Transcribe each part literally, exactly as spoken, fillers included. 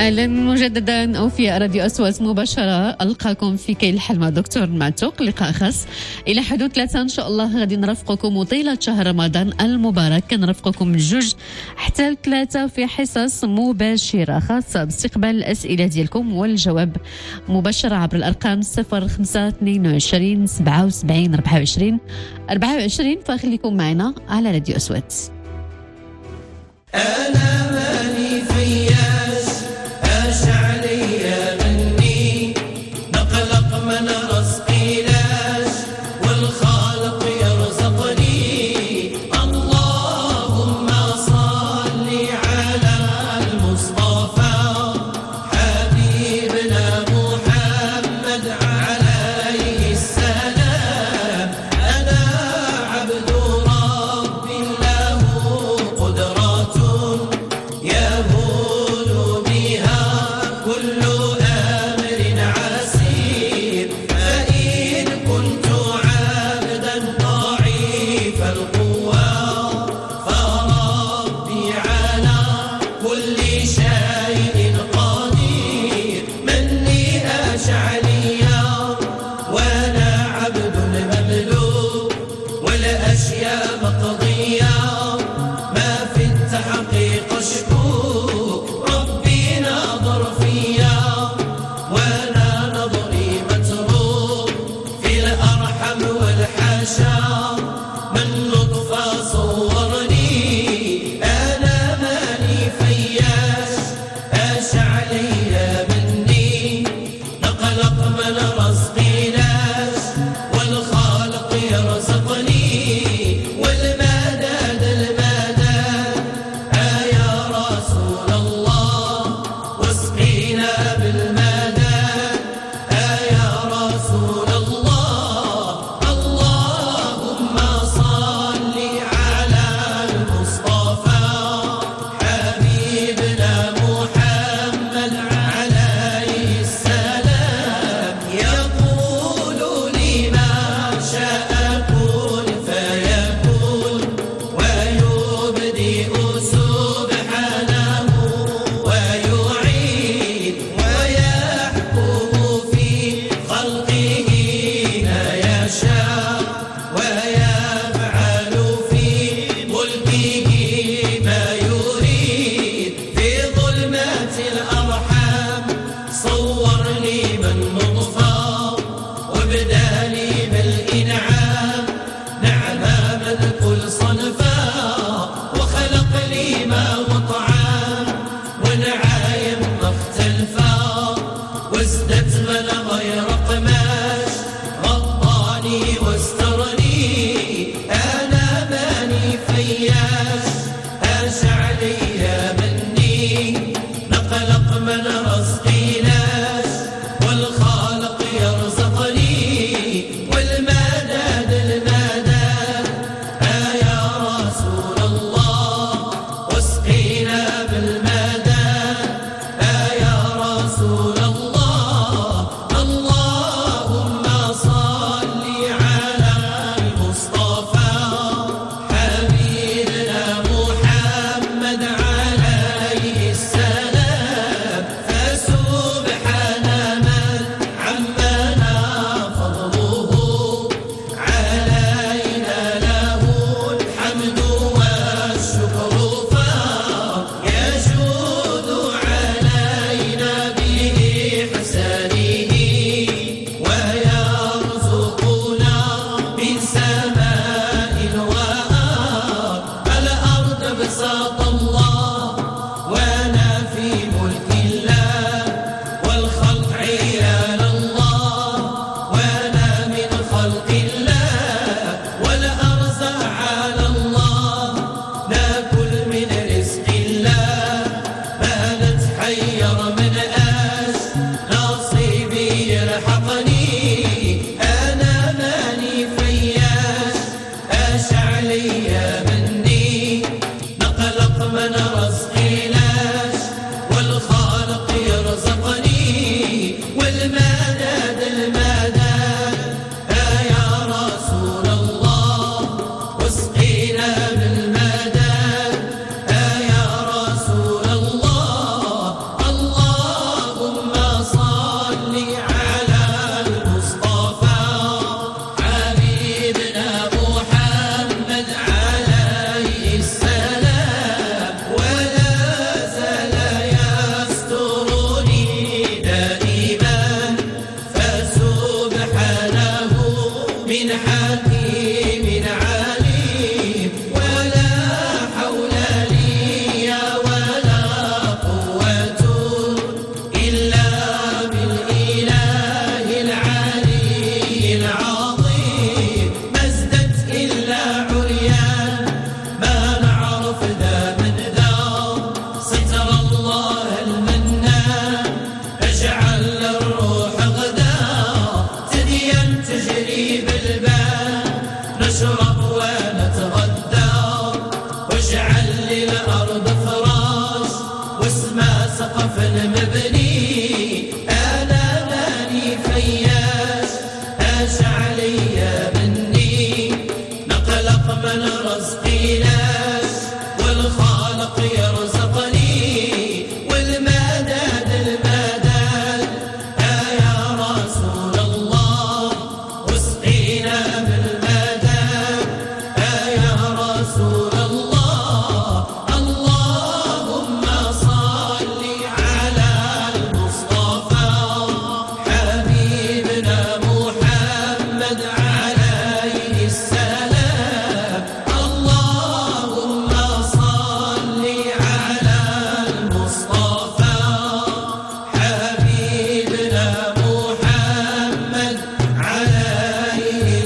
أهلا مجددا أو في راديو أصوات مباشرة. ألقاكم في كي الحلمة دكتور معتوق، لقاء خاص إلى حدود ثلاثة إن شاء الله. غادي نرافقكم طيلة شهر رمضان المبارك، كنرافقكم من جوج حتى الثلاثة في حصص مباشرة خاصة باستقبال الأسئلة ديالكم والجواب مباشرة عبر الأرقام صفر خمسة اثنين وعشرين سبعة وسبعين أربعة وعشرين أربعة وعشرين. فخليكم معنا على راديو أصوات. أنا ماني فياس أش عليا مني، نقلق من رزقي لاش والخالق يرزقني. اللهم صل على المصطفى حبيبنا محمد عليه السلام. أنا عبد ربي له قدرات يهون بها كل أمر عسير. فإن كنت عبدا ضعيف القوى فربي على كل شيء قدير. مني أشعليا وأنا عبد مملوك والأشياء مقضية، ما في التحقيق اشكوك. ربي ناظر فيا وانا نظري متروك، في الارحم والحاشا من نطفة صورني. انا ماني فياش اش عليا مني، نقلق من رزقي لاش والخالق يرزقني. والمداد المداد يا رسول الله واسقينا بالمداد يا رسول الله. اللهم صل على المصطفى حبيبنا محمد عليه السلام. يقول لي ما شاء كن فيكون، ويبدئ سبحانه ويعيد، ويحكم في خلقه ما يشاء، ويفعل في ملكه ما يريد. في ظلمات الأرحام صورني من نطفة وابدالي بالإنعام. نعمة من كل صنفا وخلق لي ما وطعام، ونعايم مختلفة وازدت من غير قماش. غطاني واسترني أنا ماني فياش أش عليا مني، نقلق من رزقي لاش والخالق يرزقني. والمداد المداد يا رسول الله واسقينا بالمداد يا رسول الله. اللهم صل على حكيم عليم ولا حول لي ولا قوة إلا بالإله العلي العظيم ما ازددت إلا عريان ما نعرف ذا من ذا ستر الله المنان اجعل الروح غدا تدين تجري بالبال نشرب ونتغدى واجعل للأرض فراش والسماء سقف مبني أنا ماني فياش اش علي مني نقلق من رزقي ناس والخالق يرزقني والمداد المداد يا رسول الله واسقينا بالمداد يا رسول الله اللهم صل على المصطفى حبيبنا محمد عليه السلام اللهم صل على المصطفى حبيبنا محمد عليه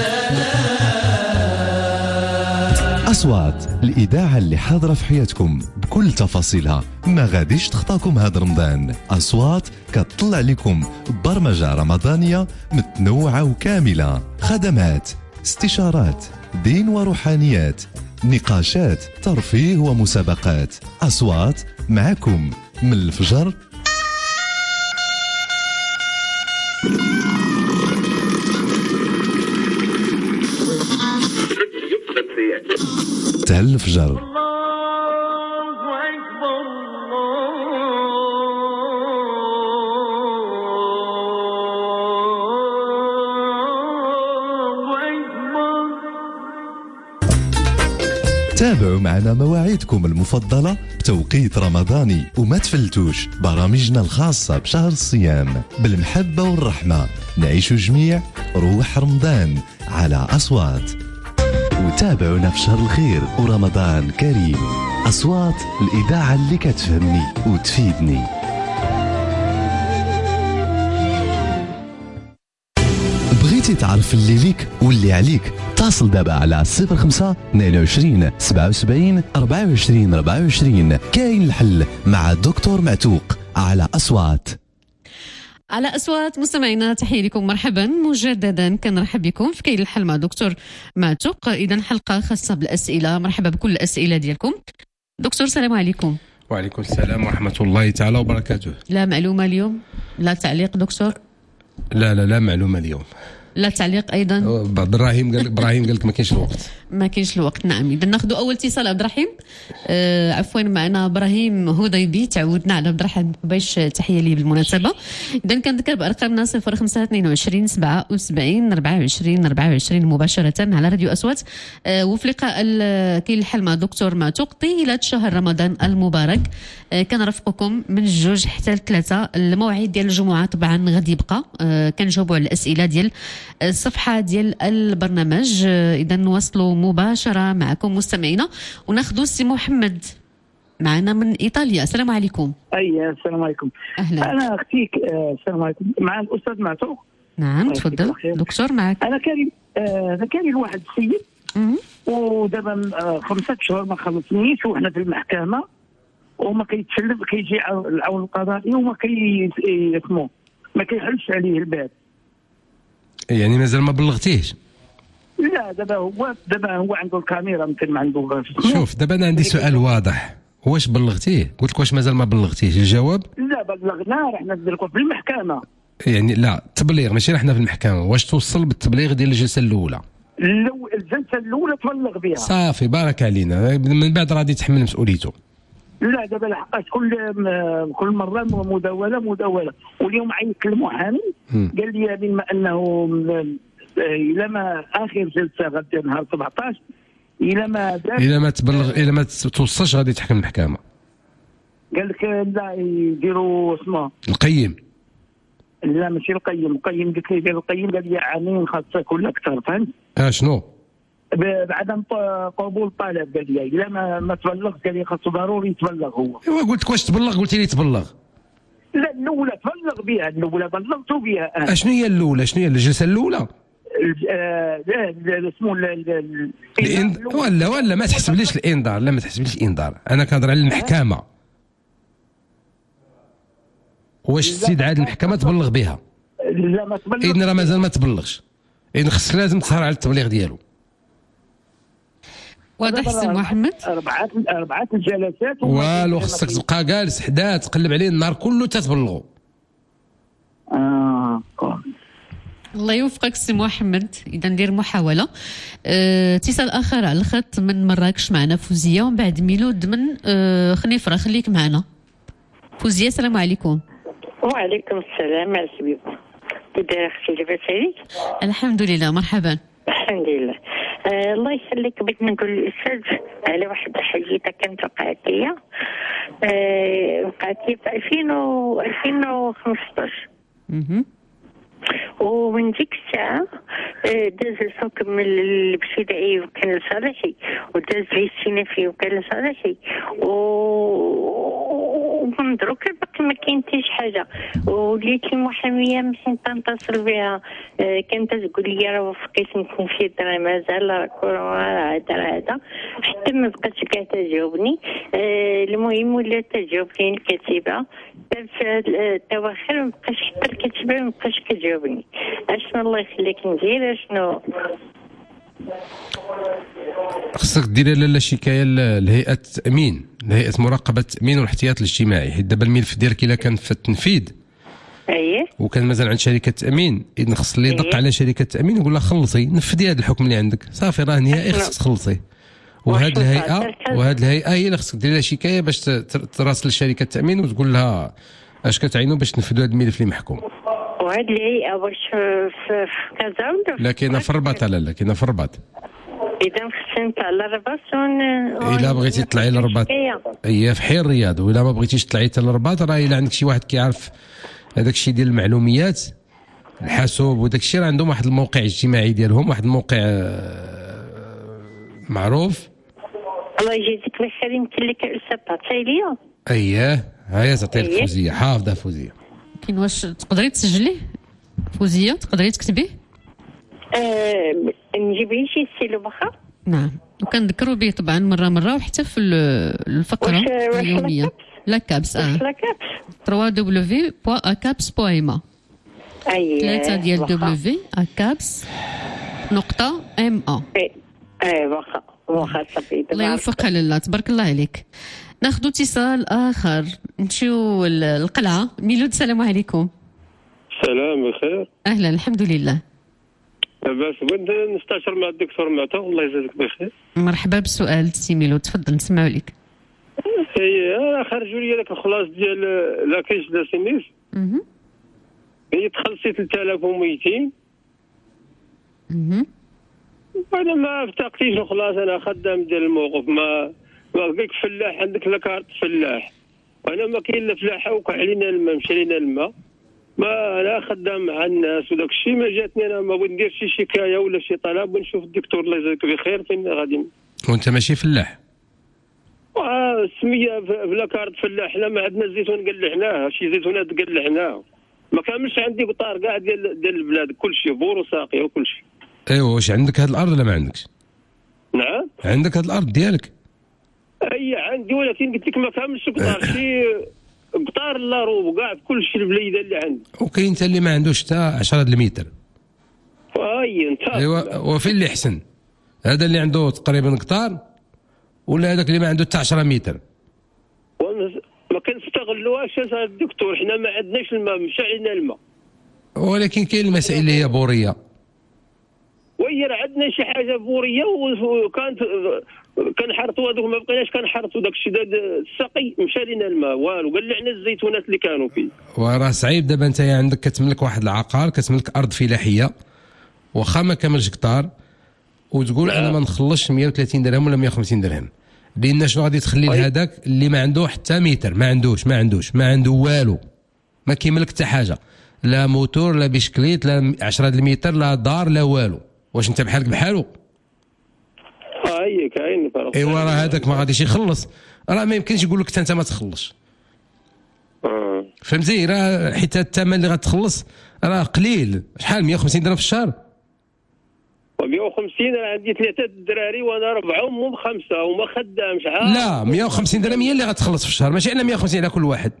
السلام. أصوات الإذاعة اللي حاضرة في حياتكم بكل تفاصيلها ما غاديش تخطاكم هذا رمضان. أصوات كتطلع لكم برمجة رمضانية متنوعة وكاملة، خدمات، استشارات، دين وروحانيات، نقاشات، ترفيه ومسابقات. أصوات معكم من الفجر تاع الفجر. تابعوا معنا مواعيدكم المفضلة بتوقيت رمضاني وما تفلتوش برامجنا الخاصة بشهر الصيام بالمحبة والرحمة. نعيش جميع روح رمضان على أصوات. وتابعونا في شهر الخير ورمضان كريم. أصوات الإذاعة اللي كتفهمني وتفيدني. بغيتي تعرف اللي ليك واللي عليك؟ اتصل دابا على صفر خمسة اثنين وعشرين سبعة وسبعين أربعة وعشرين أربعة وعشرين. كاين الحل مع الدكتور معتوق على أصوات. على أصوات مستمعينا تحية لكم، مرحبا مجددا، كنرحب بكم في كاين الحل مع دكتور معتوق. إذا حلقة خاصة بالأسئلة، مرحبا بكل الأسئلة ديالكم. دكتور السلام عليكم. وعليكم السلام ورحمة الله تعالى وبركاته. لا معلومة اليوم؟ لا تعليق دكتور؟ لا لا لا معلومة اليوم. لا تعليق ايضا. بعض ابراهيم قال ابراهيم قال لك ما كاينش الوقت. ما كاينش الوقت، نعم. اذا ناخذ اول اتصال عبد الرحيم. آه عفوا معنا ابراهيم هضيبي، تعودنا على عبد الرحيم باش تحيه لي بالمناسبه. اذا كنذكر بارقامنا صفر خمسة اثنين وعشرين سبعة وسبعين أربعة وعشرين أربعة وعشرين مباشره على راديو اصوات. آه وفي لقاء كاين الحل مع دكتور معتوق طيله شهر رمضان المبارك. آه كنرافقكم من الجوج حتى الثلاثه. الموعد ديال الجمعه طبعا غادي يبقى. آه كنجاوبوا على الاسئله ديال الصفحه ديال البرنامج. آه اذا نواصلوا مباشره معكم مستمعينا وناخذوا السي محمد معنا من ايطاليا. السلام عليكم. اي السلام عليكم. اهلا. انا اختيك. آه السلام عليكم. مع الاستاذ معتوق. نعم تفضل دكتور معك. انا كان انا كان واحد السيد ودابا آه خمسة شهور ما خلصنيش وحنا في المحكمه وما كيتسلم، كيجي العون القضائي وما كي اسمو ما كيحلش عليه الباب. يعني مازال ما بلغتيهش؟ لا دابا هو دابا هو عنده الكاميرا يمكن ما عنده. شوف دابا انا عندي سؤال واضح، واش بلغتيه؟ قلت لك واش مازال ما بلغتيهش؟ الجواب لا بلغناه، رحنا في المحكمه. يعني لا التبليغ ماشي رحنا في المحكمه، واش توصل بالتبليغ ديال الجلسه الاولى؟ لو الجلسه الاولى تبلغ بها صافي بارك علينا، من بعد غادي يتحمل مسؤوليته. لا دابا لحقاش كل كل مره مداوله مداوله واليوم عيط المحامي قال لي بما انه الى ما اخر جلسه غادي نهار سبعطاش الى ما الى ما تبلغ الى ما توصلش غادي تحكم المحكمه. قال لك لا يديروا اسمه القيم. لا ماشي القيم، القيم قلت لي ديال القيم قال لي عامين خاصك ولا اكثر، فهمت؟ اه شنو؟ بعدم قبول الطلب قال لي الا ما ما تبلغ قال لي خاصو ضروري يتبلغ هو. ايوا قلت لك واش تبلغ، قلت لي تبلغ. لا الاولى تبلغ بها، الاولى بلغت بها انا. اشنو هي الاولى؟ شنو هي الجلسه الاولى؟ لا اسمه الانذار ولا ولا ما تحسبليش الانذار، لا ما تحسبليش الانذار، انا كنهضر على المحكمه. واش استدعاء المحكمه تبلغ بها؟ لا ما تبلغ. اذن راه مازال ما تبلغش، اذن خصك لازم تسهر على التبليغ ديالو. واضح سي محمد؟ أربعة أربعة الجلسات والو خصك تبقى جالس حداه تقلب عليه النهار كله تتبلغوا. اه الله يوفقك سي محمد، اذا ندير محاوله. اه، اتصال اخر على الخط من مراكش معنا فوزيه، ومن بعد ميلود من اه خنيفره. خليك معنا فوزيه. السلام عليكم. وعليكم السلام عليكم. كي دايره اختي؟ لاباس عليك؟ الحمد لله. مرحبا. الحمد لله. آه الله يخليك، بغيت نقول للاستاذ على واحد الحديثه كانت وقعت ليا. آه وقعت لي في ألفين وخمسطاش. اها. ومن ديك الساعه داز الحكم من الابتدائي وكان لصالحي، وداز الاستئنافي وكان لصالحي، و ومن دروك باقي ما كاين حتى شي حاجه. وليت المحاميه مشيت نتصل بها، كانت تقول لي راه وفقيت التنفيذ راه مازال راه كورونا هذا هذا، حتى ما بقاتش كاع تجاوبني. المهم ولات تجاوبني الكاتبه التواخر، ما بقاش حتى الكاتبه ما بقاش كتجاوبني. اشنو الله يخليك ندير؟ اشنو خصك ديري لاله شكايه لهيئه التامين، لهيئه مراقبه التامين والاحتياط الاجتماعي، حيت دابا الملف ديالك الا كان في التنفيذ اييه وكان مازال عند شركه التامين، اذا خص اللي يدق على شركه التامين يقول لها خلصي نفذي هذا الحكم اللي عندك، صافي راه نهائي خصك تخلصي. وهاد الهيئه وهاد الهيئه هي اللي خصك دير لها شكايه باش تراسل شركه التامين وتقول لها اش كتعينوا باش تنفذوا هذا الملف اللي محكوم. وهاد الهيئه واش في كازا ولا لا كاينه في الرباط؟ لا لا كاينه في الرباط. اذا خصني نطلع للرباط ون الا بغيتي تطلعي للرباط هي في حي الرياض، والا ما بغيتيش تطلعي حتى للرباط راه الا عندك شي واحد كيعرف هذاك الشيء ديال المعلوميات الحاسوب وداك الشيء، راه عندهم واحد الموقع اجتماعي ديالهم، واحد الموقع معروف. الله يجازيك بخير. يمكن لك تعطي ليا؟ اييه هيا تعطي لك فوزيه، حافظه فوزيه. كاين واش تقدري تسجليه فوزيه؟ تقدري تكتبيه؟ آه نجيب لي شي ستيلو واخا؟ نعم، وكنذكروا به طبعا مره مره وحتى في الفقره اليوميه. لاكابس اه دبليو دبليو دبليو بوان اكابس بوان ايما. اييه ثلاثه ديال دبليو اكابس نقطه ام ا. اي واخا واخا صافي. الله يوفقك لاله، تبارك الله عليك. ناخذ اتصال اخر، نمشيو للقلعه. ميلود السلام عليكم. السلام بخير. اهلا الحمد لله. لاباس؟ بغيت نستشر مع الدكتور معتوق الله يجازيك بخير. مرحبا بالسؤال سي ميلود، تفضل نسمعوا لك. هي انا خرجوا لي داك الخلاص ديال لاكيش دا سينيس. اها. هي تخلصي ثلاثة آلاف ومئتين. اها. انا ما افتقتيش الخلاص، انا خدام ديال الموقف، ما ما بقيك فلاح عندك لا كارت فلاح، وانا ما كاين لا فلاحه وقع علينا الماء مشى لينا الماء، ما انا خدام مع الناس وداك الشيء ما جاتني. انا ما بغيت ندير شي شكايه ولا شي طلب ونشوف الدكتور الله يجازيك بخير فين غادي. وانت ماشي فلاح؟ اه السميه بلا كارت فلاح، لا ما عندنا الزيتون قلعناه، شي زيتونات قلعناه، ما كاملش عندي قطار كاع ديال ديال البلاد، كل شيء بور وساقيه وكل شيء. ايوا واش عندك هاد الارض ولا ما عندكش؟ نعم عندك هاد الارض ديالك؟ اي عندي، ولكن قلت لك ما كاملش قطار، شي قطار لا روب كاع كل شيء البليده اللي عندي. وكاين حتى اللي ما عندوش حتى عشرة المتر. اي انت ايوا وفين اللي احسن؟ هذا اللي عنده تقريبا قطار ولا هذاك اللي ما عنده حتى عشرة متر؟ ما كنستغلوهاش يا الدكتور، حنا ما عندناش الماء، مشى علينا الماء. ولكن كاين المسائل اللي هي بوريه. وي راه عندنا شي حاجه بوريه وكانت كنحرطوا هذوك، ما بقيناش كنحرطوا داك الشيء السقي، مشى لينا الماء والو، قلعنا الزيتونات اللي كانوا فيه. وراه صعيب دابا انت عندك كتملك واحد العقار، كتملك ارض فلاحيه واخا ما كاملش كتار، وتقول انا ما نخلصش مئة وثلاثين درهم ولا مئة وخمسين درهم، لان شنو غادي تخلي لهذاك اللي ما عنده حتى متر، ما عندوش ما عندوش ما عنده والو، ما كيملك حتى حاجه. لا موتور لا بيشكليت لا عشرة المتر لا دار لا والو. واش انت بحالك بحالو؟ اه هي كاين فرق. ايوا راه هذاك ما غاديش يخلص، راه ما يمكنش يقول لك انت ما تخلصش. اه فهمتي؟ راه حيت الثمن اللي غتخلص راه قليل. شحال مية وخمسين درهم في الشهر؟ مية وخمسين راه عندي ثلاثه الدراري وانا ربعه وهم خمسه وما خدامش. عاد لا مية وخمسين درهم هي اللي غتخلص في الشهر، ماشي على مية وخمسين على كل واحد.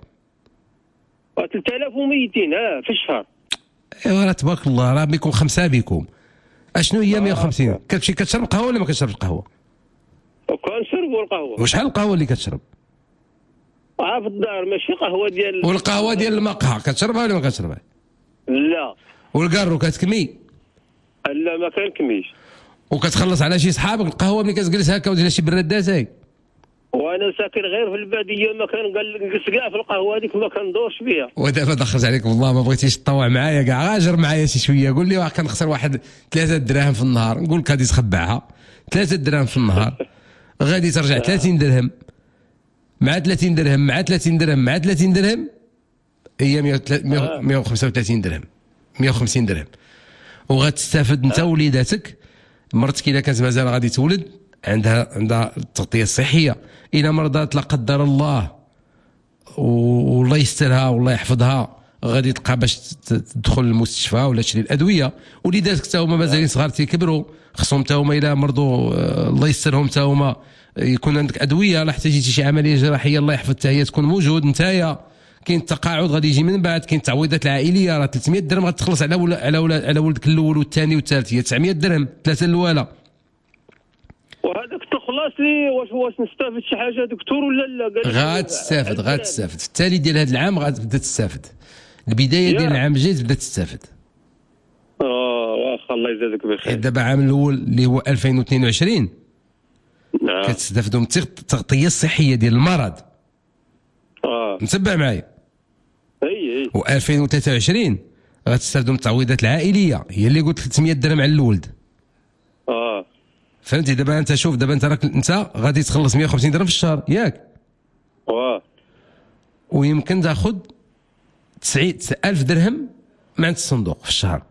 ثلاثة آلاف ومئتين اه في الشهر. ايوا راه تبارك الله راه بكم خمسه بكم. اشنو هي مية وخمسين؟ كتمشي كتشرب قهوه ولا ما كتشربش قهوه؟ وكنشربوا القهوه. وشحال القهوه اللي كتشرب؟ اه في الدار ماشي قهوه ديال. والقهوه ديال المقهى كتشربها ولا ما كتشربها؟ لا. والكارو كتكمي؟ لا ما كنكميش. وكتخلص على شي صحابك القهوه ملي كتجلس هكا ودير شي برادات هاي؟ وانا ساكن غير في الباديه ما كنجلس كاع في القهوه هذيك ما كندورش بها. ودابا دخلت عليكم والله ما بغيتيش تطوع معايا كاع، غاجر معايا شي شويه. قول لي واه كنخسر واحد ثلاثة دراهم في النهار، نقول لك غادي تخبعها ثلاثة دراهم في النهار غادي ترجع ثلاثين درهم مع ثلاثين درهم مع ثلاثين درهم مع ثلاثين درهم هي مية وخمسة وثلاثين درهم مية وخمسين درهم. وغتستافد انت ووليداتك. مرتك الا كانت مازال غادي تولد عندها عندها التغطيه الصحيه، الا مرضات لا قدر الله والله يسترها والله يحفظها غادي تلقى باش تدخل المستشفى ولا تشري الادويه. وليداتك حتى هما مازالين صغار تيكبروا، خصهم حتى هما الا مرضوا الله يسترهم حتى هما يكون عندك ادويه. لا احتاجيتي شي عمليه جراحيه الله يحفظ حتى هي تكون موجود نتايا. كاين التقاعد غادي يجي من بعد، كاين التعويضات العائليه راه ثلاثمية درهم غتخلص على ولا على ولا على ولدك الاول والثاني والثالث، هي تسعمية درهم ثلاثه الاولى. وهذاك تخلص لي واش واش نستافد شي حاجه دكتور ولا لا؟ غاتستافد غاتستافد في التالي ديال هذا العام غتبدا تستافد. البدايه ديال العام الجاي تبدا تستافد. اه واخا الله يجازيك بخير. دابا العام الاول اللي هو ألفين واثنين وعشرين نعم كتستافدوا من التغطيه الصحيه ديال المرض. اه متبع معايا؟ اي اي. و ألفين وثلاثة وعشرين غتستافدوا من التعويضات العائليه، هي اللي قلت ثلاثمية درهم على الولد. اه فهمتي؟ دابا انت شوف دابا انت راك انت غادي تخلص مية وخمسين درهم في الشهر ياك؟ واه. ويمكن تاخذ تسعين ألف درهم من عند الصندوق في الشهر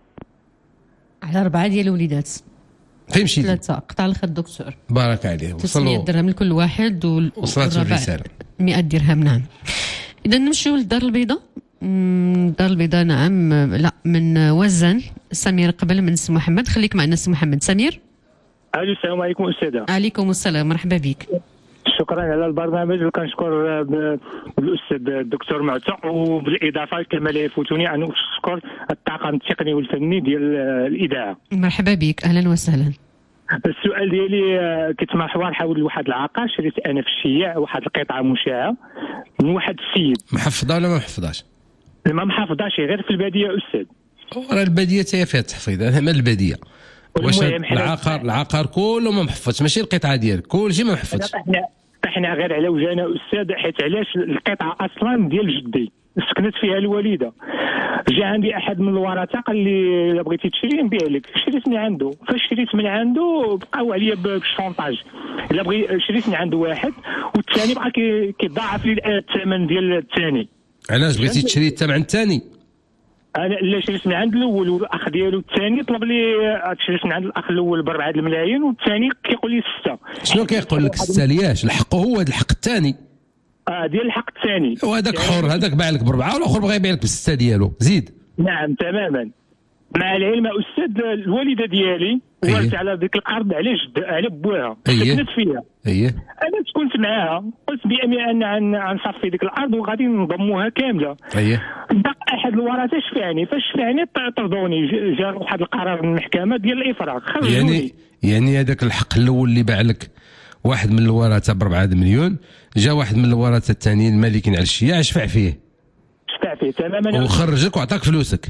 على أربعة ديال الوليدات. فين مشيتي؟ ثلاثة قطع الخد دكتور. بارك عليه. تسعمية درهم لكل واحد وال... وصلت الرسالة. مئة درهم نعم. إذا نمشيو للدار البيضاء. الدار البيضاء نعم. لا من وزن. سمير قبل من سي محمد. خليك معنا سي محمد. سمير. الو السلام عليكم استاذه. عليكم السلام مرحبا بك. شكرا على البرنامج وكنشكر الاستاذ الدكتور معتق، وبالاضافه كما لا يفوتني ان اشكر الطاقم التقني والفني ديال الاذاعه. مرحبا بك اهلا وسهلا. السؤال ديالي كنت مع حوار حول واحد العقار شريت انا في الشياع واحد القطعه مشاعه من واحد السيد. محفظه ولا ما محفظاش؟ ما محافظاش غير في الباديه استاذ. راه الباديه حتى فيها التحفيظ، انا ما الباديه. واش العقار العقار كله ما محفظش ماشي القطعه ديالك كلشي ما محفظش. احنا احنا غير على وجهنا استاذ، حيت علاش القطعه اصلا ديال جدي سكنت فيها الوالده. جا عندي احد من الورثه قال لي الا بغيتي تشري نبيع لك، شريت من عنده. فاش شريت من عنده بقاو عليا بالشونطاج، الا بغي شريت من عنده واحد والثاني بقى كيضاعف لي الثمن ديال الثاني. علاش بغيتي تشري حتى مع الثاني؟ انا لا شريت من عند الاول والاخ ديالو الثاني طلب لي شريت من عند الاخ الاول بربعه الملايين والثاني كيقول لي سته. شنو كيقول لك سته لياش؟ الحق هو هذا الحق الثاني. اه ديال الحق الثاني. وهذاك حر، هذاك باع لك بربعه والاخر بغى يبيع لك بالسته ديالو. زيد. نعم تماما. مع العلم استاذ الوالده ديالي ورثت على ديك الارض على جد على بوها سكنت فيها. اييه انا كنت معاها قلت بان غنصفي ديك الارض وغادي نضموها كامله. اييه بقى احد الورثه شفعني، فاش شفعني طردوني، جا واحد القرار من المحكمه ديال الافراغ خرجوني. يعني يعني هذاك الحق الاول اللي باع لك واحد من الورثه بربعة مليون، جا واحد من الورثه الثانيين المالكين على الشياع شفع فيه شفع فيه تماما وخرجك وعطاك فلوسك.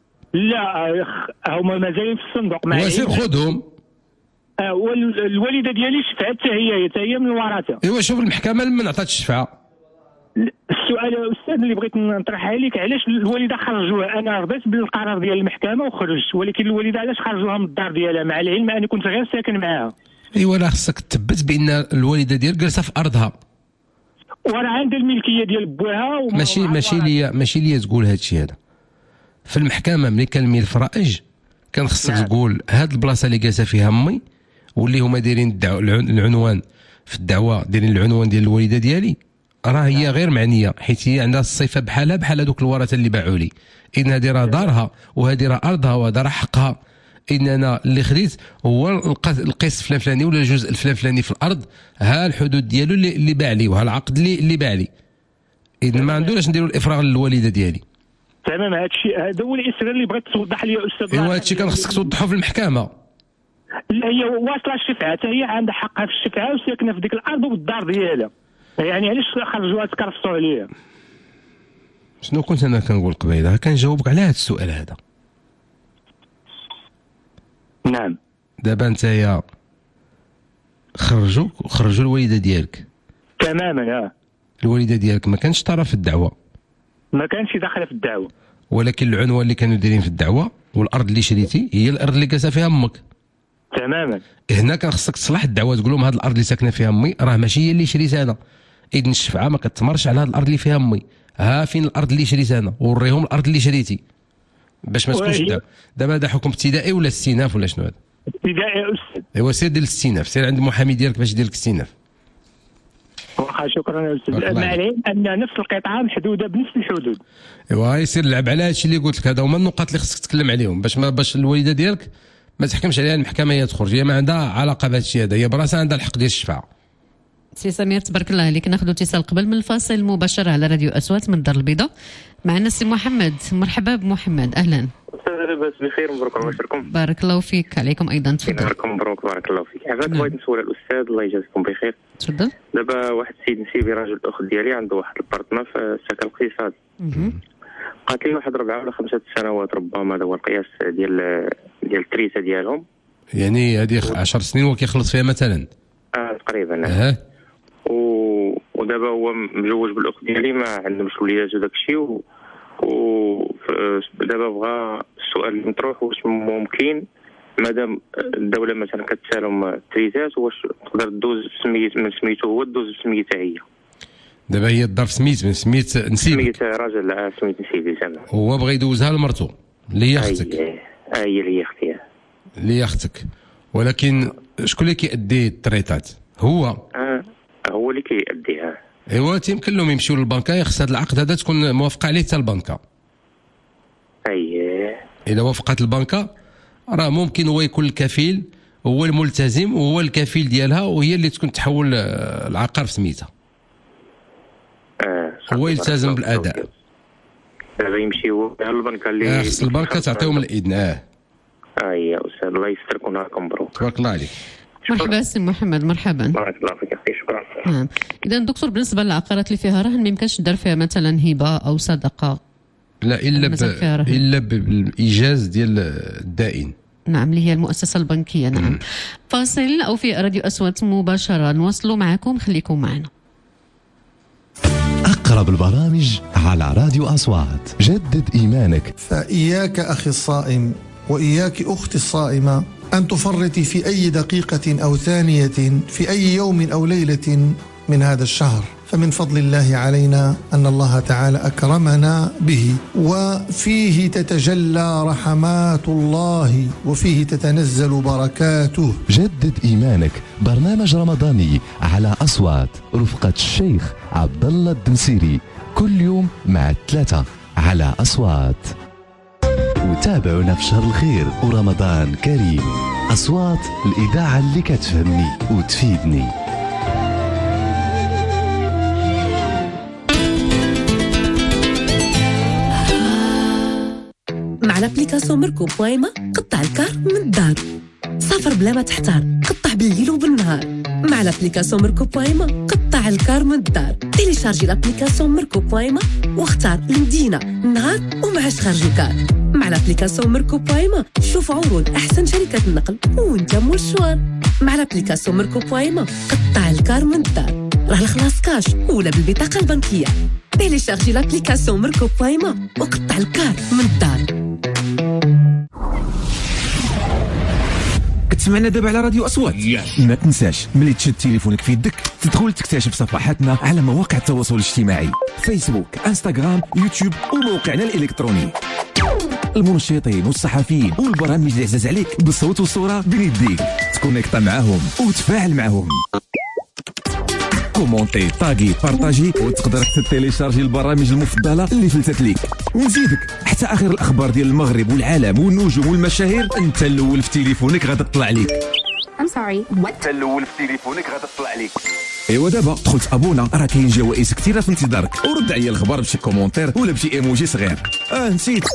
لا هما مازالين في الصندوق معايا. وسير خذهم. آه والوالده ديالي شفعت حتى هي حتى هي من الورثه. ايوا شوف المحكمه لمن عطات الشفعه. السؤال استاذ اللي بغيت نطرحها عليك، علاش الوالده خرجوها؟ انا رضيت بالقرار ديال المحكمه وخرجت، ولكن الوالده علاش خرجوها من الدار ديالها مع العلم اني كنت غير ساكن معاها؟ ايوا لا خصك تثبت بان الوالده ديالك جالسه في ارضها وراه عندها الملكيه ديال بوها. ماشي ماشي ليا ماشي ليا تقول هذا الشيء هذا. في المحكمه ملي كان الفرائج كان خصك نعم. تقول هاد البلاصه اللي جالسه فيها امي واللي هما دايرين الدعو العنوان في الدعوه دايرين العنوان ديال الوالده ديالي راه هي غير معنيه حيت هي عندها الصفه بحالها بحال هذوك الورثه اللي باعوا لي. ان هذه راه دارها وهذه راه ارضها وهذا راه حقها. ان انا اللي خديت هو القسط فلان فلاني ولا الجزء الفلان فلاني في الارض، ها الحدود ديالو اللي, اللي باع لي وها العقد اللي اللي باع لي. اذا ما عندوش نديروا الافراغ للوالده ديالي. تمام. هذا الشيء هذا هو الاسئله اللي بغيت توضح لي استاذ. ايوا هذا الشيء كان خصك توضحه في المحكمه. لا هي واصله الشفعه حتى هي عندها حقها في الشفعه وساكنه في ديك الارض وبالدار ديالها، يعني علاش خرجوها تكرفصوا عليها؟ شنو كنت انا كنقول قبيله؟ كنجاوبك على هذا السؤال هذا. نعم. دابا نتايا خرجوك وخرجوا الوالده ديالك. تماما. اه الوالده ديالك ما كانش طرف في الدعوه، ما كانش داخله في الدعوه، ولكن العنوان اللي كانوا دايرين في الدعوه والارض اللي شريتي هي الارض اللي جالسه فيها امك. تماما. هنا كان خصك تصلح الدعوه تقول لهم هذه الارض اللي ساكنه فيها امي راه ماشي هي اللي شريتها انا. اذن الشفعه ما كتمرش على هذه الارض اللي فيها امي، ها فين الارض اللي شريتها انا وريهم الارض اللي شريتي باش ما تكونش دابا. دابا هذا حكم ابتدائي ولا استئناف ولا شنو هذا؟ ابتدائي يا استاذ. ايوا سير دير الاستئناف، سير عند المحامي ديالك باش يدير لك الاستئناف. واخا شكرا يا استاذ. مع العلم ان نفس القطعه محدوده بنفس الحدود. ايوا يسير لعب على هذا الشيء اللي قلت لك. هذا هما النقاط اللي خصك تتكلم عليهم باش ما باش الوالده ديالك ما تحكمش عليها المحكمه هي تخرج، هي ما عندها علاقه بهذا الشيء هذا، هي براسها عندها الحق ديال الشفعه. سي سمير تبارك الله عليك. ناخذ اتصال قبل من الفاصل مباشره على راديو اصوات من الدار البيضاء. معنا السي محمد. مرحبا بمحمد. اهلا. استاذ لاباس بخير مبروك الله يسركم. بارك الله فيك. عليكم ايضا. تفضل. نهاركم مبروك بارك الله فيك. عفاك بغيت نسول الاستاذ الله يجازيكم بخير. تفضل. دابا واحد السيد نسيبي راجل الاخت ديالي عنده واحد البارتنر في السكن الاقتصادي. قالت لي واحد ربعه ولا خمسه سنوات ربما هذا هو القياس ديال ديال التريسه ديالهم. يعني هذه عشر سنين هو كيخلص فيها مثلا. اه تقريبا. اه و... ودابا هو مجوج بالاخت ديالي ما عندهمش وليدات وداك الشيء و... ودابا بغى السؤال اللي مطروح واش ممكن مادام الدوله مثلا كتسالهم التريسات واش تقدر دوز سميت من سميتو هو دوز سميتها هي. دابا هي الدار سميت من سميت نسيبي. سميت راجل لا سميت نسيبي زعما. هو بغى يدوزها لمرتو اللي هي اختك. هي هي اللي هي اختي. اللي هي اختك. ولكن شكون اللي كيأدي التريطات؟ هو. اه هو اللي كيأديها. ايوا تيمكن لهم يمشيو للبنكه خص هذا العقد هذا تكون موافقه عليه حتى البنكه. اييه. اذا وافقت البنكه راه ممكن هو يكون الكفيل، هو الملتزم وهو الكفيل ديالها وهي اللي تكون تحول العقار في سميتها. اه هو يلتزم بالاداء. دابا يمشي هو للبنكه اللي خص البنكه تعطيهم الاذن. اه اه يا استاذ الله يسترك ونهاركم مبروك. تبارك الله عليك. مرحبا سي محمد. مرحبا. بارك الله فيك اختي شكرا. نعم. اذا دكتور بالنسبه للعقارات اللي فيها رهن ما يمكنش دار فيها مثلا هبه او صدقه. لا الا ب... الا بالايجاز ديال الدائن. نعم اللي هي المؤسسه البنكيه. نعم. م. فاصل او في راديو اصوات مباشره نواصلوا معكم، خليكم معنا. أقرب البرامج على راديو أصوات. جدد إيمانك. فإياك أخي الصائم وإياك أختي الصائمة أن تفرطي في أي دقيقة أو ثانية في أي يوم أو ليلة من هذا الشهر، فمن فضل الله علينا أن الله تعالى أكرمنا به، وفيه تتجلى رحمات الله وفيه تتنزل بركاته. جدد إيمانك، برنامج رمضاني على أصوات رفقة الشيخ عبد الله الدمسيري كل يوم مع الثلاثة على أصوات. وتابعونا في شهر الخير ورمضان كريم. أصوات الإذاعة اللي كتفهمني وتفيدني. مع لابليكاسيون ميركو بويما قطع الكار من الدار. سافر بلا ما تحتار، قطع بالليل وبالنهار. مع لابليكاسيون ميركو بويما قطع الكار من الدار. تيليشارجي لابليكاسيون ميركو بويما واختار المدينة النهار ومعاش خرجوا كار. مع لابليكاسيون ميركو بويما شوف عروض أحسن شركات النقل وانت مول الشوار. مع لابليكاسيون ميركو بويما قطع الكار من الدار، راه الخلاص كاش ولا بالبطاقة البنكية. تيليشارجي لابليكاسيون ميركو بويما وقطع الكار من الدار. كتسمعنا دابا على راديو أصوات. yes. ما تنساش ملي تشد تليفونك في يدك تدخل تكتشف صفحاتنا على مواقع التواصل الاجتماعي، فيسبوك، انستغرام، يوتيوب وموقعنا الإلكتروني. المنشطين والصحفيين والبرامج اللي عزاز عليك بالصوت والصوره بين يديك. تكونيكتا معاهم وتفاعل معاهم. كومونتي، طاغي، بارطاجي، وتقدر تيليشارجي البرامج المفضله اللي فلتت ليك. ونزيدك حتى اخر الاخبار ديال المغرب والعالم والنجوم والمشاهير انت الاول في تليفونك غادا تطلع ليك. I'm sorry. What؟ انت الاول في تليفونك غادا تطلع ليك. ايوا دابا دخلت ابونا راه كاين جوائز كثيره في انتظارك، ورد عليا الخبر بشي كومونتير ولا بشي ايموجي صغير. اه نسيت،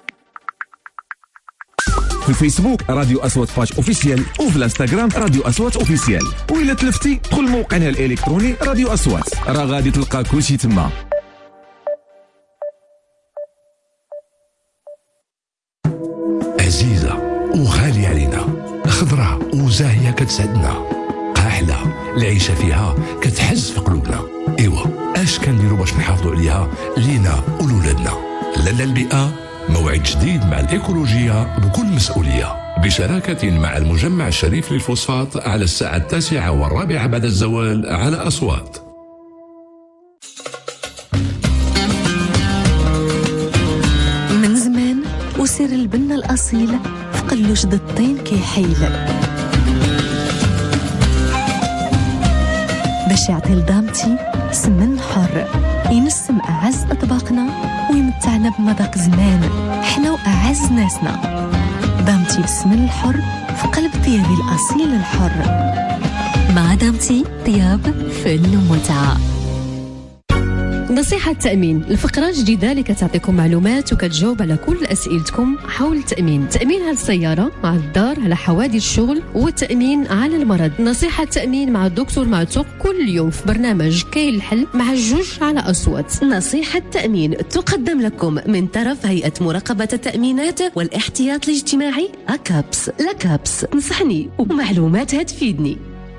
في الفيسبوك راديو اصوات باج اوفيسيال، وفي الانستغرام راديو اصوات اوفيسيال، وإلا تلفتي دخل موقعنا الالكتروني راديو اصوات، راه غادي تلقى كلشي تما. عزيزة وغالية علينا، خضرة وزاهية كتسعدنا، قاحلة العيشة فيها كتحز في قلوبنا. ايوا اش كنديروا باش نحافظوا عليها لينا ولولادنا؟ لالا البيئة موعد جديد مع الإيكولوجية بكل مسؤولية، بشراكة مع المجمع الشريف للفوسفات على الساعة التاسعة والرابعة بعد الزوال على أصوات. من زمان وسر البنة الأصيل في قلوش د الطين كيحيل، باش يعطي لدامتي سمن حر ينسم أعز أطباقنا ويمتعنا بمذاق زمان حنا وأعز ناسنا. دامتي السمن الحر في قلب طيابي الأصيل الحر. مع دامتي طياب فن ومتعة. نصيحة تأمين، الفقرة الجديدة اللي كتعطيكم معلومات وكتجاوب على كل أسئلتكم حول التأمين. تأمين على السيارة، على الدار، على حوادث الشغل، والتأمين على المرض. نصيحة تأمين مع الدكتور معتوق كل يوم في برنامج كاين الحل مع الجوج على أصوات. نصيحة تأمين تقدم لكم من طرف هيئة مراقبة التأمينات والاحتياط الاجتماعي أكابس. لكابس نصحني ومعلوماتها تفيدني.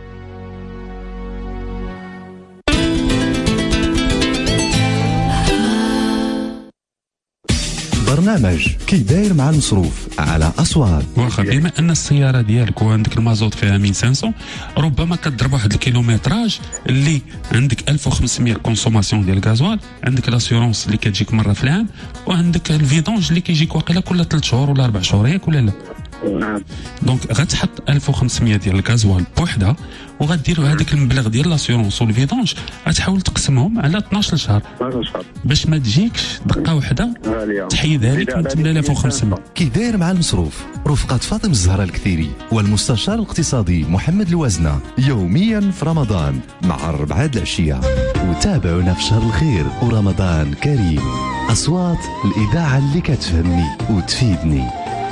برنامج كي داير مع المصروف على أصوات. واخا بما ان السياره ديالك وعندك المازوت فيها مية وخمسمية، ربما كتضرب واحد الكيلومتراج اللي عندك ألف وخمسمية كونسوماسيون ديال الغازوال، عندك لاسيورونس اللي كتجيك مره في العام، وعندك الفيدونج اللي كيجيك واقيلا كل ثلاث شهور ولا اربع شهور، ياك ولا لا؟ نعم. دونك غتحط ألف وخمسمية ديال الغازوال بوحده، وغديروا هذاك المبلغ ديال لاسيورونس والفيدونج غتحاول تقسمهم على اثناش شهر باش ما تجيكش دقه واحده تحيدها لك من ثمانية آلاف وخمسمية. كي داير مع المصروف رفقة فاطم الزهراء الكثيري والمستشار الاقتصادي محمد الوازنة، يوميا في رمضان مع الربعة العشية. وتابعونا في شهر الخير ورمضان كريم. أصوات الإذاعة اللي كتفهمني وتفيدني.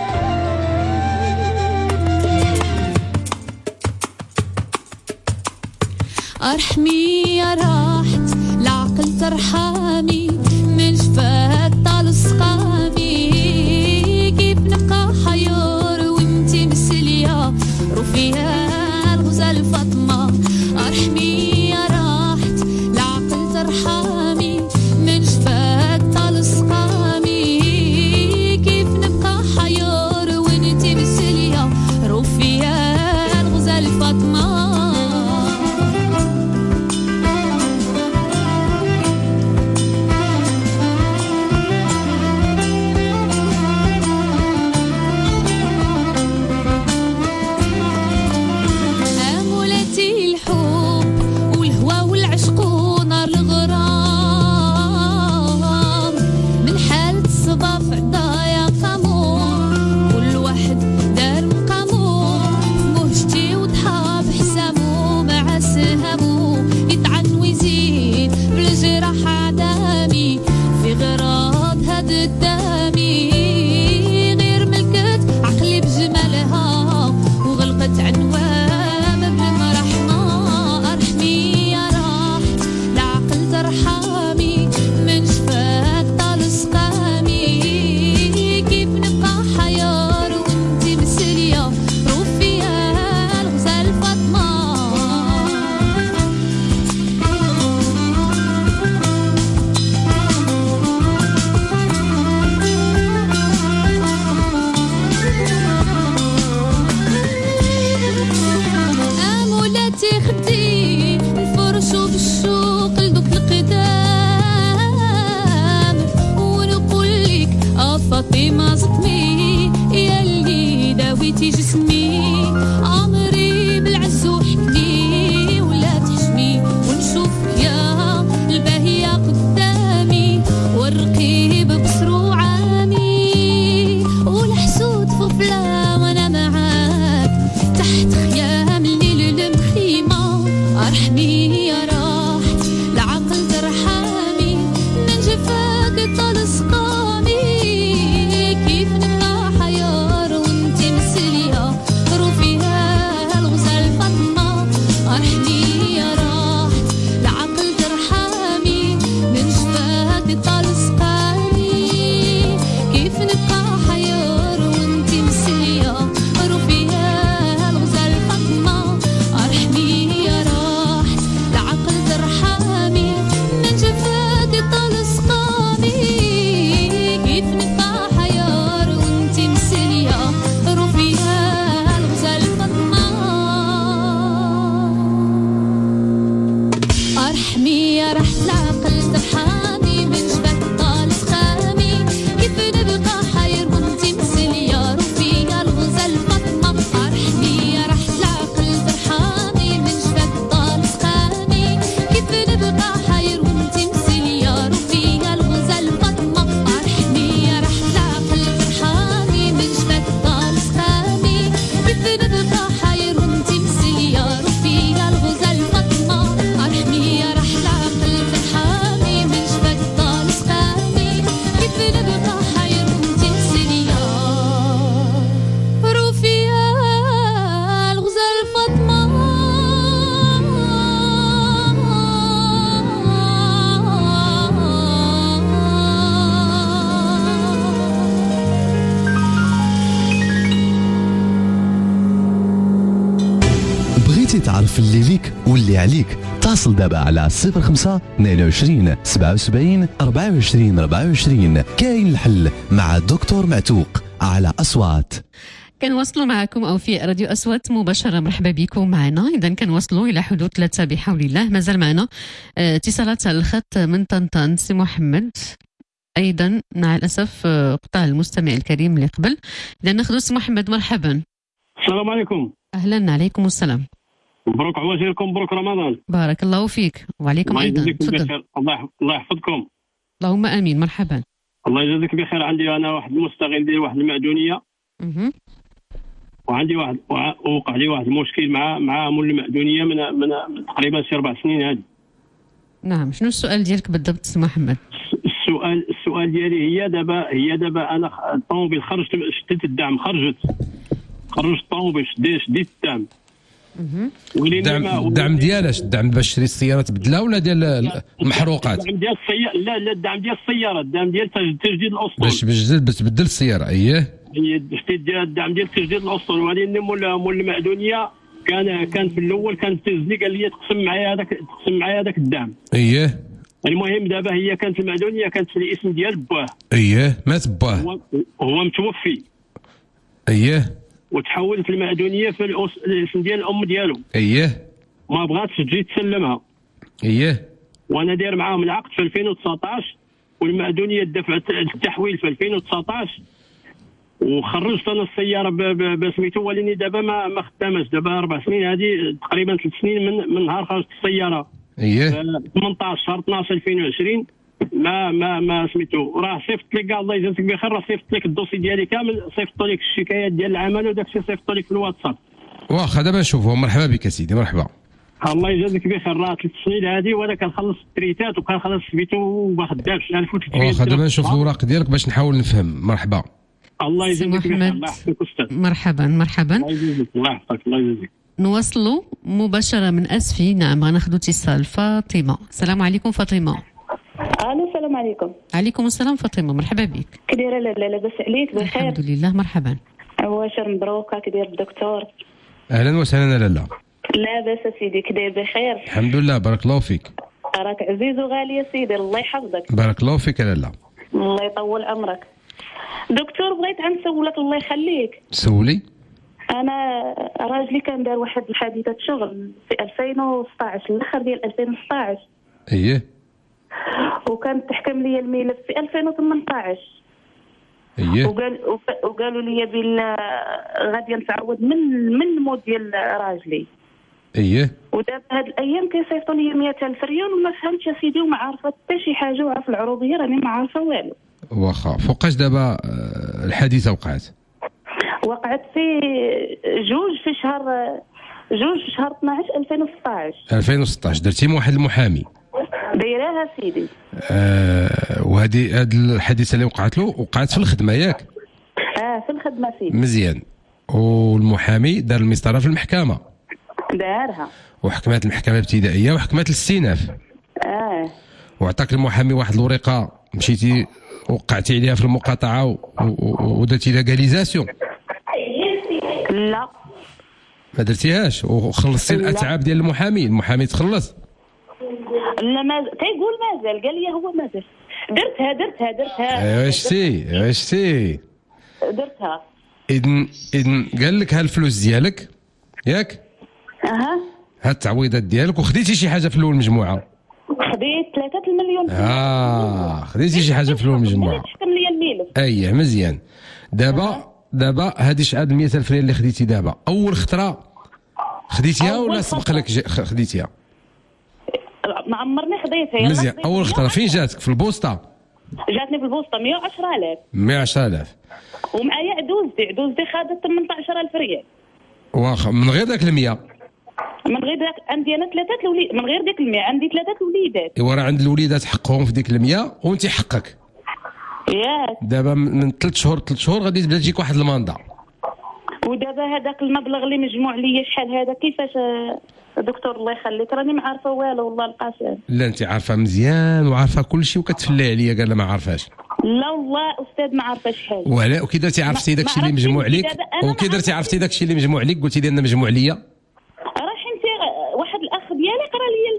ارحمي يا راحت العقل ترحمي من شفات طال سقامي، كيف نبقى حيور وانتي مسلية رفيها الغزال فاطمة. ارحمي يا راحت العقل ترحمي من شفات طال سقامي، كيف نبقى حيور وانتي مسلية رفيها الغزال فاطمة. بغيتي تعرف اللي ليك واللي عليك اتصل دابا على صفر خمسة اثنين وعشرين سبعة وسبعين أربعة وعشرين أربعة وعشرين. كاين الحل مع الدكتور معتوق على أصوات. كنواصلوا معكم أو في راديو أصوات مباشرة. مرحبا بكم معنا. إذا كنواصلوا إلى حدود ثلاثة بحول الله. مازال معنا اتصالات على الخط من طنطان. سي محمد أيضا مع الأسف قطع المستمع الكريم اللي قبل. إذا ناخذ سي محمد. مرحبا. السلام عليكم. أهلا. عليكم السلام. مبروك عواشركم، مبروك رمضان. بارك الله فيك وعليكم الله أيضا. يجزيكم بخير. الله الله يحفظكم. اللهم آمين. مرحبا. الله يجزيك بخير. عندي أنا واحد المستغل ديال واحد المعدونية. اها. وعندي واحد وقع لي واحد المشكل مع مع مول المعدونية من من تقريبا شي أربع سنين هذه. نعم. شنو السؤال ديالك بالضبط سي محمد؟ السؤال السؤال ديالي هي دابا هي دابا أنا الطوموبيل خرجت شديت الدعم خرجت خرجت الطوموبيل شديت شديت الدعم. الدعم الدعم ديالاش؟ الدعم باش تشري السياره تبدلها ولا ديال المحروقات؟ الدعم ديال السياره. لا لا الدعم ديال السياره، الدعم ديال تجديد الاسطول باش تبدل تبدل السياره. اييه هي شديت الدعم ديال تجديد الاسطول. ولكن مول مول المعدونيه كان كان في الاول كان تهز لي قال لي تقسم معايا هذاك تقسم معايا هذاك الدعم. اييه المهم دابا هي كانت المعدونيه كانت في الاسم ديال باه. اييه مات باه. هو, هو متوفي. اييه وتحولت المعدونيه في الاسم ديال الام ديالو. اييه ما بغاتش تجي تسلمها. اييه وانا داير معاهم العقد في ألفين وتسعطاش والمعدونيه دفعت التحويل في ألفين وتسعطاش وخرجت انا السياره بسميتو. ولكن دابا ما ما خداماش. دابا اربع سنين هذه تقريبا ثلاث سنين من من نهار خرجت السياره. اييه ثمنطاش شهر اثناش ألفين وعشرين ما ما ما سميتو. راه صيفط لك الله يجازيك بخير. راه صيفط لك الدوسي ديالي كامل. صيفط لك الشكايات ديال العمل وداك الشيء صيفط لك في الواتساب. واخا دابا نشوفهم. مرحبا بك سيدي. مرحبا. الله يجازيك بخير. راه ثلاث سنين هذه وانا كنخلص التريتات وكنخلص سميتو وما خدامش ألف وثلاثمية. واخا دابا نشوف الاوراق ديالك باش نحاول نفهم. مرحبا. الله يجازيك بخير. الله يحفظك استاذ. مرحبا مرحبا. الله يجازيك. الله يحفظك. الله يجازيك. نواصلوا مباشرة من أسفي. نعم غناخذوا اتصال. فاطمة. السلام عليكم فاطمة. الو السلام عليكم. عليكم السلام فاطمة. مرحبا بك. كي دايره لاله؟ لاباس عليك؟ بخير الحمد لله. مرحبا. عواشر مبروك. كي داير الدكتور؟ اهلا وسهلا لاله. لاباس سيدي. كي داير؟ بخير الحمد لله. بارك الله فيك. راك عزيز وغالي يا سيدي. الله يحفظك. بارك الله فيك لاله. الله يطول عمرك. دكتور بغيت نسولك الله يخليك. سولي. انا راجلي كان دار واحد الحادثه شغل في ألفين وسطاش الاخر ديال ألفين وسطاش. اييه وكانت تحكم لي الملف في ألفين وثمنطاش. اييه وقال وقالوا لي بلا غادي نتعوض من من الموت ديال راجلي. اييه ودابا هاد الايام كيصيفطوا لي مئة ألف ريال وما فهمتش يا سيدي وما عارفه حتى شي حاجه. وعارف العروضيه راني ما عارفه والو. واخا فوقاش دابا الحادثه وقعت؟ وقعت في جوج في شهر جوج في شهر اثناش ألفين وستطاش. ألفين وستطاش درتي مع واحد المحامي؟ دايراها سيدي. آه وهذه هذه الحادثه اللي وقعت له وقعت في الخدمه ياك؟ اه في الخدمه سيدي. مزيان. والمحامي دار المسطره في المحكمه؟ دارها. وحكمات المحكمه الابتدائيه وحكمات الاستئناف؟ اه. وعطاك المحامي واحد الورقه مشيتي وقعتي عليها في المقاطعه ودرتي ليغاليزاسيون؟ لا ما درتيهاش وخلصتي الاتعاب ديال المحامي. المحامي تخلص؟ لا ما تيقول مازال. قال لي هو مازال. درتها درتها درتها. ايوا شتي ايوا شتي درتها. اذن اذن قال لك ها الفلوس ديالك ياك؟ اها. ها التعويضات ديالك. وخديتي شي حاجه في الاول المجموعه؟ خديت ثلاثة المليون. اه خديتي شي حاجه في الاول المجموعه. تحكم لي الملف. اييه مزيان. دابا دابا هذه شحال مئة ألف ريال اللي خديتي دابا؟ اول خطره خديتيها ولا سبق لك خديتيها؟ ما عمرني خديتها. مزيان. اول خطره فين جاتك؟ في البوسطه؟ جاتني في البوسطه مئة وعشرة آلاف. مئة وعشرة آلاف. ومعايا عدوزتي عدوزتي خدت ثمنطاش ألف ريال. واخا من غير ذاك المية؟ من غير ذاك عندي انا ثلاثه الوليد. من غير ديك المية عندي ثلاثه الوليدات. ايوا راه عند الوليدات حقهم في ديك المية وانت حقك. ياك. دابا من ثلاث شهور ثلاث شهور غادي تبدا تجيك واحد الماندا. ودابا هذاك المبلغ اللي مجموع ليا شحال هذا كيفاش دكتور الله يخليك؟ راني ما عارفه والو والله القسم. لا انت عارفه مزيان وعارفه كل شيء وكتفلي عليا قال ما عارفاش. لا والله استاذ ما عارفه شحال. ولا وكي درتي عرفتي داك الشيء اللي مجموع عليك؟ وكي درتي عرفتي داك الشيء اللي مجموع عليك قلتي لي انا مجموع ليا؟ راه حنتي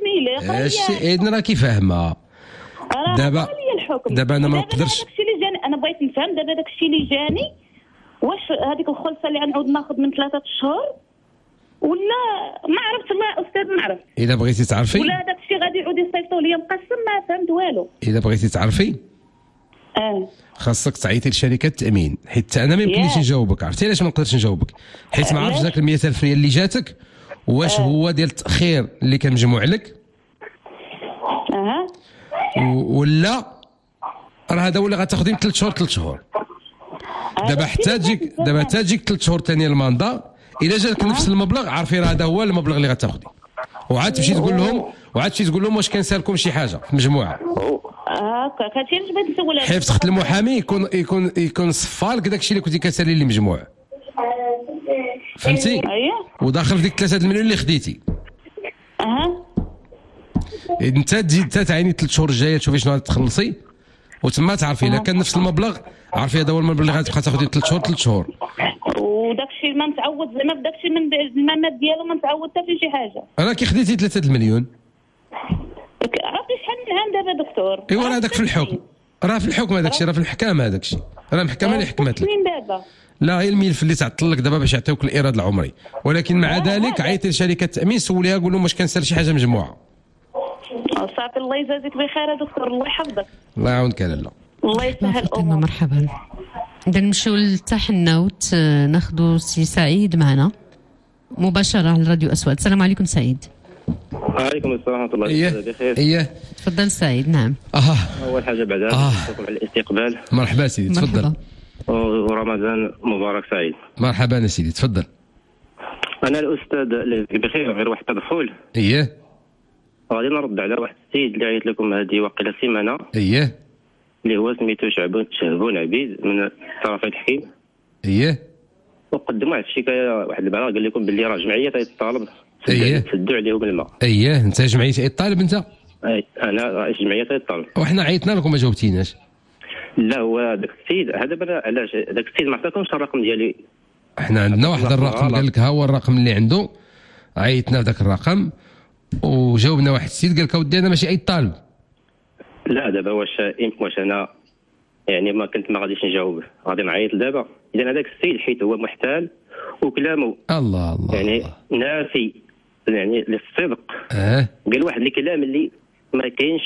زميلي السيد راكي فاهمه دابا دابا انا ما نقدرش داكشي اللي جاني انا بغيت نفهم دابا داكشي اللي جاني واش هذيك الخلصه اللي غنعاود ناخذ من ثلاثه اشهر ولا ما عرفت الله استاذ ما عرفت الا بغيتي تعرفي ولا داكشي غادي يعود يصيفطوا لي مقسم ما فهمت والو الا بغيتي تعرفي اه خاصك تعيطي لشركه التامين حيت انا ما يمكنليش نجاوبك عرفتي علاش ما نقدرش نجاوبك حيت ما عرفتش ذاك مئة ألف ريال اللي جاتك واش آه. هو ديال التاخير اللي كان مجموع لك اها ولا راه هذا هو اللي غتاخذي من ثلاث شهور ثلاث شهور دابا حتى تجيك دابا حتى تجيك ثلاث شهور ثاني الماندا الا جاك نفس المبلغ عرفي راه هذا هو المبلغ اللي غتاخذي وعاد تمشي تقول لهم وعاد تمشي تقول لهم واش كان سالكم شي حاجه في المجموعه هكا هادشي علاش بغيت نسول حيت تخت المحامي يكون يكون يكون صفالك داكشي اللي كنتي كتسالي لي مجموع فهمتي وداخل في ديك ثلاثة المليون اللي خديتي اها انت تزيد حتى تعيني ثلاث شهور الجايه تشوفي شنو غتخلصي وتما تعرفي الا كان نفس المبلغ عرفي هذا هو المبلغ اللي غتبقى تاخذي ثلاث شهور ثلاث شهور وداكشي ما متعود زعما في داكشي من الممات ديالو ما متعود حتى في شي حاجه انا كي خديتي ثلاثة المليون عرفتي شحال من عام دابا دكتور ايوا راه هذاك في الحكم راه في الحكم هذاك الشيء راه في الحكام هذاك الشيء راه المحكمه اللي حكمت لك دابا لا هي الملف اللي تعطل لك دابا باش يعطيوك الايراد العمري ولكن مع ذلك عيطي لشركه التامين سوليها قول لهم واش كان سال شي حاجه مجموعه صافي الله يجازيك بخير يا دكتور الله يحفظك الله يعاونك لاله الله يسهل الامور مرحبا اذا نمشيو للتحنوت ناخذوا سي سعيد معنا مباشره على الراديو اسود. السلام عليكم سعيد. وعليكم السلام ورحمه الله وبركاته. بخير ايه تفضل سعيد. نعم اها اول حاجه بعد آه. على الاستقبال. مرحبا سيدي تفضل. ورمضان مبارك سعيد. مرحبا سيدي تفضل. انا الاستاذ بخير غير واحد التدخل. اييه غادي نرد على واحد السيد اللي عيط لكم هذه واقيلا سيمانه. اييه اللي هو سميتو شعبون شهبون عبيد من طرف التحكيم. اييه وقدم واحد الشكايه واحد البلاغ قال لكم باللي راه جمعيه الطالب اييه سدوا عليهم الماء. اييه انت جمعيه الطالب انت؟ اي انا رئيس جمعيه الطالب. وحنا عيطنا لكم ما جاوبتيناش. لا هو داك السيد هذا بلا علاش داك السيد ما عطاكمش الرقم ديالي. احنا عندنا واحد الرقم قال لك ها هو الرقم اللي عنده عيطنا في ذاك الرقم وجاوبنا واحد السيد قال لك اودي انا ماشي اي طالب. لا دابا واش واش انا يعني ما كنت ما غاديش نجاوب غادي نعيط دابا. اذا هذاك السيد حيت هو محتال وكلامه الله الله يعني نافي يعني للصدق. اه قال واحد الكلام اللي ما كاينش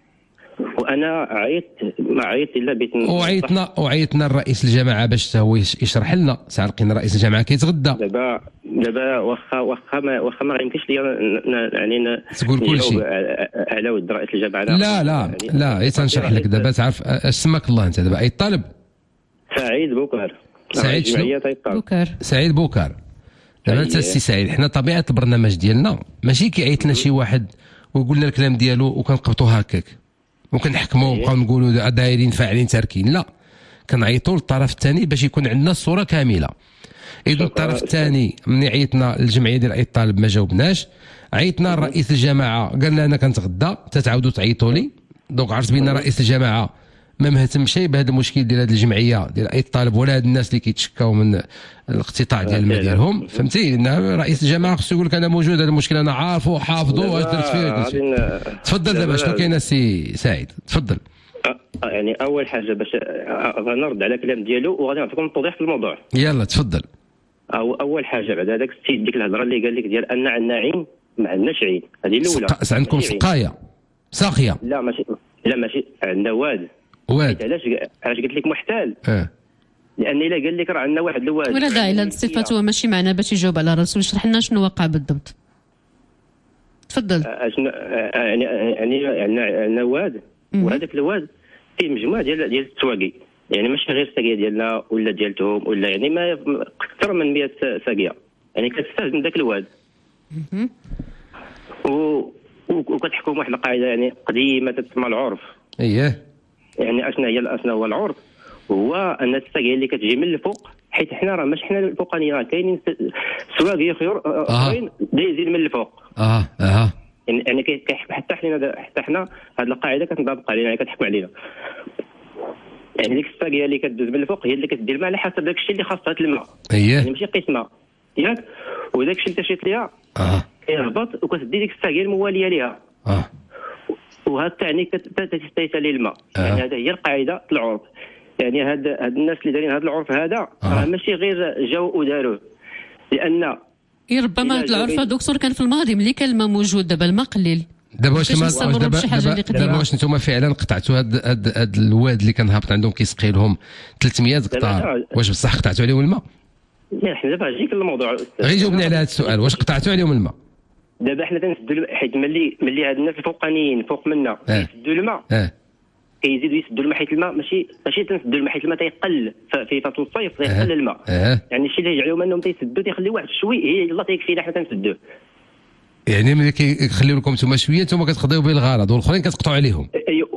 وانا عيطت ما عيطت الا بيت وعيطنا وعيطنا الرئيس الجماعه باش هو يشرح لنا ساعه لقينا رئيس الجماعه كيتغدى. دابا دابا واخا واخا ما واخا ما يمكنش لي يعني تقول كل شيء على ود رئيس الجماعه. لا لا لا غير تنشرح لك دابا تعرف اسمك الله انت دابا اي طالب. سعيد بوكر. سعيد شنو؟ بوكر. سعيد بوكر. دابا انت السي سعيد حنا طبيعه البرنامج ديالنا ماشي كيعيط لنا شي واحد ويقول لنا الكلام ديالو وكنقبطوا هكاك وكنحكموا ونبقاو نقولوا دايرين فاعلين تاركين. لا كنعيطوا للطرف الثاني باش يكون عندنا الصوره كامله. اذا الطرف الثاني ملي عيطنا للجمعيه ديال اي طالب ما جاوبناش عيطنا لرئيس الجماعه قال لنا انا كنتغدى تتعاودوا تعيطوا لي دونك عرفت بان رئيس الجماعه ما مهتم شيء بهذا المشكل ديال هذه الجمعيه ديال اي طالب ولا هاد الناس اللي كيتشكاو من الاقتطاع ديال المال ديالهم فهمتي. رئيس الجماعه خصو يقول لك انا موجود هذا المشكل انا عارفه وحافظه واش درت فيه. تفضل دابا شنو كاين السي سعيد تفضل. يعني اول حاجه باش غنرد على الكلام ديالو وغادي نعطيكم التوضيح في الموضوع. يلا تفضل. أو اول حاجه بعد هذاك السيد ديك الهضره اللي قال لك ديال ان عندنا عين ما عندناش عين هذه الاولى. سق... عندكم سقايه ساقيه؟ لا ماشي لا ماشي عندنا واد. واد علاش علاش قلت لك محتال؟ اه لان الا قال لك راه عندنا واحد الواد ولا داعي لهاد الصفات هو ماشي معنا باش يجاوب على راسو يشرح لنا شنو وقع بالضبط. تفضل. اشنو يعني يعني عندنا واد وهذاك الواد فيه مجموعه ديال ديال التواقي يعني ماشي غير الساقيه ديالنا ولا ديالتهم ولا يعني ما اكثر من مئة ساقيه يعني كتستافد من ذاك الواد. و وكتحكم واحد القاعده يعني قديمه تسمى العرف. اييه يعني اشنا هي اشنا هو العرف هو ان الساقيه اللي كتجي من الفوق حيت حنا راه ماشي حنا الفوقانيين راه كاينين سواقي خيور اخرين دايزين من الفوق. اه اه يعني يعني حتى حنا حتى حنا هذه القاعده كتنطبق علينا كتحكم علينا. يعني ديك الساقيه اللي كتدوز من الفوق هي اللي كدير الماء على حسب داك الشيء اللي خاصها الماء. اييه يعني ماشي قسمه ياك وداك الشيء اللي تشيت ليها اه كيهبط وكتدي ديك الساقيه المواليه ليها. اه وهذا تعني كتستيسالي الماء. آه. يعني هذا هي القاعده العرف. يعني هاد هاد الناس اللي دايرين هذا العرف هذا راه ماشي غير جاو وداروه، لان إيه ربما هذا العرف دكتور كان في الماضي ملي كان الماء موجود، دابا الماء قليل. دابا واش ما دابا دابا, دابا واش نتوما فعلا قطعتوا هاد هاد هاد الواد اللي كان هابط عندهم كيسقي لهم ثلاثمية هكتار، واش بصح قطعتوا عليهم الماء؟ لا حنا دابا جيك الموضوع. غير جاوبني على هذا السؤال، واش قطعتوا عليهم الماء؟ دابا حنا تنسدوا حيت ملي ملي هاد الناس الفوقانيين فوق منا اه. يسدوا الماء اه كيزيدوا يسدوا الماء حيت الماء ماشي ماشي تنسدوا الماء حيت الماء تيقل في فصل الصيف تيقل اه. الماء. اه. يعني الشيء اللي يجعلهم انهم تيسدوا تيخليو واحد شوي هي يلاه تيكفينا حنا تنسدوه. يعني ملي كيخليو لكم نتوما شويه نتوما كتقضيو به الغرض والاخرين كتقطعوا عليهم.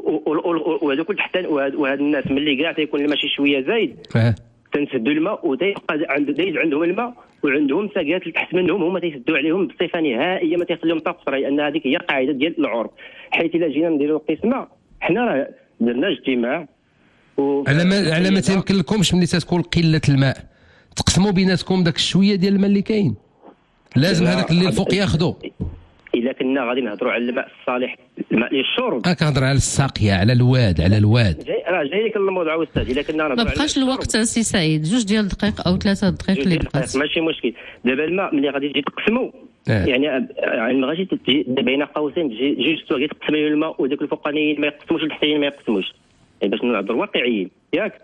وهذوك كل حتى وهاد الناس ملي كاع تيكون الماء شي شويه زايد اه تنسدوا الماء وتيبقى عند دايز عندهم الماء وعندهم ساقيات تحت منهم هما تيسدوا عليهم بصفه نهائيه ما تيخليهم تقصر، لان هذيك هي القاعده ديال العرف. حيت الا جينا نديروا قسمه حنا راه درنا اجتماع و... على ما على ما تيمكن لكمش ملي تكون قله الماء تقسموا بيناتكم داك الشويه ديال الماء اللي كاين، لازم هذاك اللي الفوق ياخذوا. الا كنا غادي نهضروا على الماء الصالح الماء للشرب انا كنهضر على الساقيه على الواد على الواد جاي راه جاي لك الموضوع استاذ. الا كنا ما بقاش الوقت سي سعيد، جوج ديال الدقائق او ثلاثه دقائق اللي بقات ماشي مشكل. دابا الماء ملي غادي تجي تقسموا اه. يعني يعني غادي تجي بين قوسين تجي جوج سوايع تقسم الماء وداك الفوقانيين ما يقسموش التحتيين ما يقسموش، يعني باش نهضروا واقعيين ياك.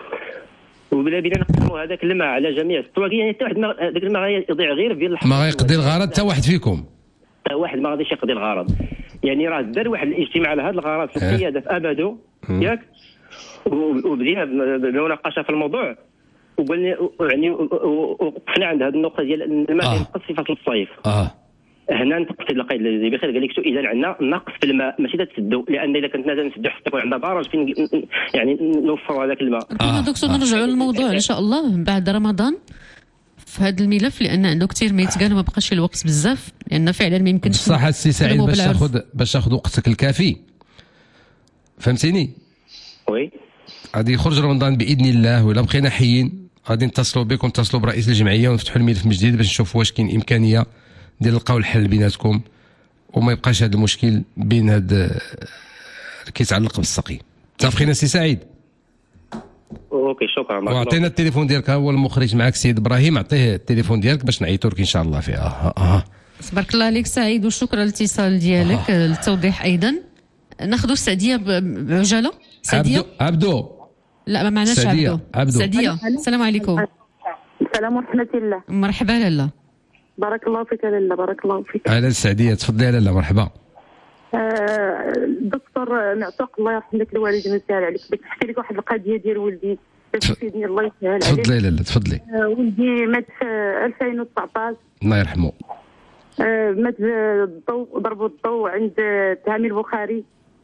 وبلا بلا نقسموا هذاك الماء على جميع السواقي، يعني حتى واحد هذاك الماء غيضيع غير في الحق ما غيقضي الغرض حتى واحد فيكم، حتى واحد ما غاديش يقضي الغرض. يعني راه دار واحد الاجتماع على هذا الغرض في القياده في ابدو ياك، وبدينا بالمناقشه في الموضوع وقلنا يعني وقفنا عند هذه النقطه ديال الماء ينقص في فصل الصيف. اه هنا نتقصد القائد الذي بخير قال لك شو اذا عندنا نقص في الماء ماشي تسدوا، لان اذا كنت نسدوا حتى يكون عندنا برج فين يعني نوفروا هذاك الماء. آه. دكتور نرجعوا للموضوع ان شاء الله بعد رمضان في هذا الملف، لان عنده كثير ما يتقال وما بقاش الوقت بزاف، لان فعلا ما يمكنش صح السي سعيد باش تاخذ باش تاخذ وقتك الكافي، فهمتيني؟ وي غادي يخرج رمضان باذن الله، ولا بقينا حيين غادي نتصلوا بك ونتصلوا برئيس الجمعيه ونفتحوا الملف من جديد باش نشوفوا واش كاين امكانيه ديال نلقاو الحل بيناتكم وما يبقاش هذا المشكل بين هذا كيتعلق بالسقي. متفقين السي سعيد؟ اوكي شكرا. واعطينا التليفون ديالك، هو المخرج معك سيد ابراهيم، عطيه التليفون ديالك باش نعيطوا لك ان شاء الله فيها. اه اه تبارك الله عليك سعيد وشكرا للاتصال ديالك. آه. التوضيح ايضا ناخذوا السعديه بعجاله. سعديه عبدو, عبدو. لا ما معناش عبدو. عبدو سعديه. السلام عليكم. السلام ورحمه الله. مرحبا لاله. بارك الله فيك لاله. بارك الله فيك. اهلا السعديه، تفضلي لاله. مرحبا. آه دكتور نعتق الله يرحم لك الوالدين ويسهل عليك. بغيت نحكي لك واحد القضيه ديال ولدي سيدني الله يسهل عليك. تفضلي لاله تفضلي. آه ولدي مات في ألفين وتسعطاش الله يرحمه. آه مات الضوء ضربوا الضوء عند تهامي البخاري.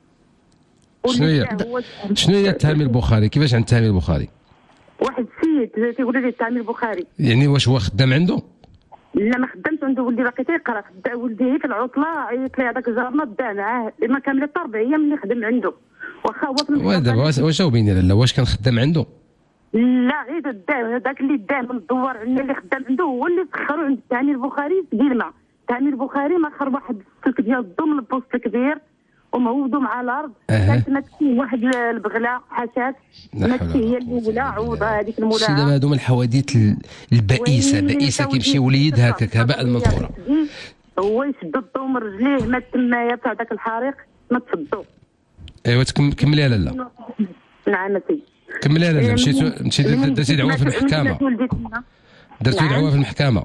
شنو هي شنو هي تهامي البخاري؟ كيفاش عند تهامي البخاري؟ واحد السيد تيقول لي تهامي البخاري. يعني واش هو خدام عنده؟ لا ما خدامش عنده، ولدي باقي تيقرا. خدا ولدي في العطله عيط لي هذاك الجارنا دا معاه ما كامله أربع ايام اللي خدم عنده، واخا هو في ودابا واش جاوبيني لاله، واش كان خدام عنده؟ لا غير دا هذاك اللي دا من الدوار عندنا اللي خدام عنده هو اللي سخروا عند تهامي البخاري في ديما. تهامي البخاري ما خر واحد السلك ديال الضو من البوست كبير ومهودو مع الارض. كانت مات فيه واحد البغله حاشاك مات فيه هي الاولى عوضه هذيك المولاه. شي دابا هادو من الحوادث البائسه بائسه كيمشي وليد هكاك هباء المنثوره. هو يشد الضو من رجليه مات تمايا تاع داك الحريق مات في الضو. ايوا كملي لاله. نعم سيدي كملي لاله. مشيتو مشيتو درتي دعوه في المحكمه؟ درتي دعوه في المحكمه؟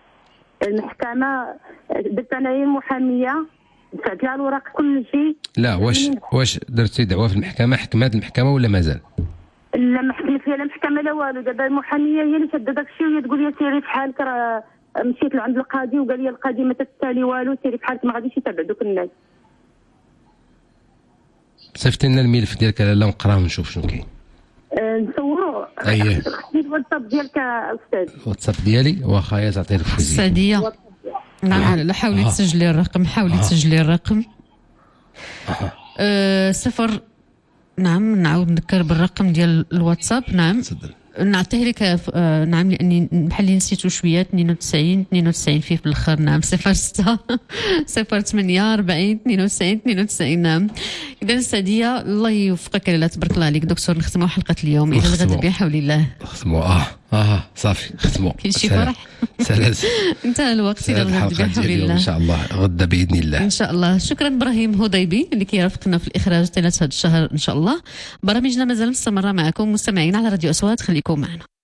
المحكمه درت انا هي المحاميه دفعت لها الوراق كل شيء. لا واش واش درتي دعوه في المحكمه؟ حكمات المحكمه ولا مازال؟ لا ما حكمت فيها لا محكمه لا والو. دابا المحاميه هي اللي شاده داك الشيء وهي تقول لي سيري بحالك. راه مشيت لعند القاضي وقال لي القاضي ما تتالي والو، سيري بحالك ما غاديش يتابع دوك الناس. صيفطي لنا الملف ديالك لاله نقراه ونشوف شنو كاين. أه نصوروا. اييه الواتساب ديالك استاذ. الواتساب ديالي واخا هي تعطي لك فوزي. السعديه نعم. لا حاولي آه. تسجلي الرقم. حاولي آه. تسجلي الرقم. آه. أه صفر. نعم نعاود نذكر بالرقم ديال الواتساب. نعم نعطيه لك آه نعم لاني بحال اللي نسيتو شويه اثنين وتسعين اثنين وتسعين فيه في الاخر نعم صفر ستة صفر ثمانية أربعين اثنين وتسعين اثنين وتسعين نعم. اذا سعديه الله يوفقك لاله تبارك الله عليك دكتور. نختموا حلقه اليوم الى الغد بحول الله. نختموا اه اه صافي نختموا. كاين شي فرح سلام انتهى الوقت الى الغد بحول الله ان شاء الله غدا باذن الله ان شاء الله. شكرا ابراهيم هضيبي اللي كيرافقنا في الاخراج طيله هذا الشهر ان شاء الله. برامجنا مازال مستمره معكم مستمعين على راديو اصوات. خليكم معنا.